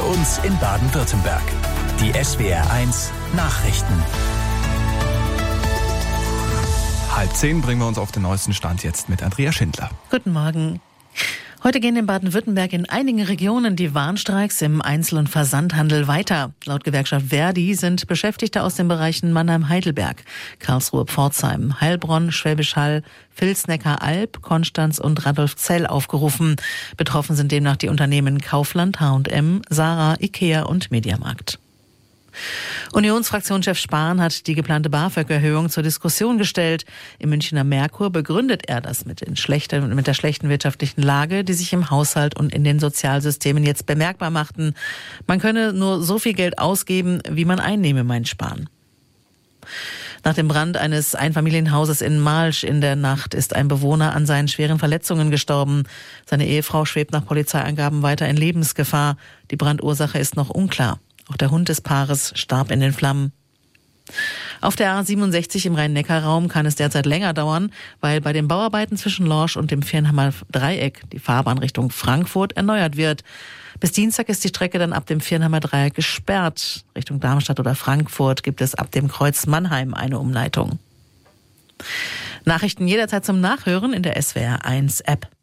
uns in Baden-Württemberg. Die SWR1 Nachrichten. 9:30 bringen wir uns auf den neuesten Stand jetzt mit Andrea Schindler. Guten Morgen. Heute gehen in Baden-Württemberg in einigen Regionen die Warnstreiks im Einzel- und Versandhandel weiter. Laut Gewerkschaft Verdi sind Beschäftigte aus den Bereichen Mannheim-Heidelberg, Karlsruhe-Pforzheim, Heilbronn, Schwäbisch Hall, Vils-Neckar-Alb, Konstanz und Radolfzell aufgerufen. Betroffen sind demnach die Unternehmen Kaufland, H&M, Sarah, Ikea und Mediamarkt. Unionsfraktionschef Spahn hat die geplante BAföG-Erhöhung zur Diskussion gestellt. Im Münchner Merkur begründet er das mit der schlechten wirtschaftlichen Lage, die sich im Haushalt und in den Sozialsystemen jetzt bemerkbar machten. Man könne nur so viel Geld ausgeben, wie man einnehme, meint Spahn. Nach dem Brand eines Einfamilienhauses in Malsch in der Nacht ist ein Bewohner an seinen schweren Verletzungen gestorben. Seine Ehefrau schwebt nach Polizeiangaben weiter in Lebensgefahr. Die Brandursache ist noch unklar. Auch der Hund des Paares starb in den Flammen. Auf der A67 im Rhein-Neckar-Raum kann es derzeit länger dauern, weil bei den Bauarbeiten zwischen Lorsch und dem Viernheimer Dreieck die Fahrbahn Richtung Frankfurt erneuert wird. Bis Dienstag ist die Strecke dann ab dem Viernheimer Dreieck gesperrt. Richtung Darmstadt oder Frankfurt gibt es ab dem Kreuz Mannheim eine Umleitung. Nachrichten jederzeit zum Nachhören in der SWR1 App.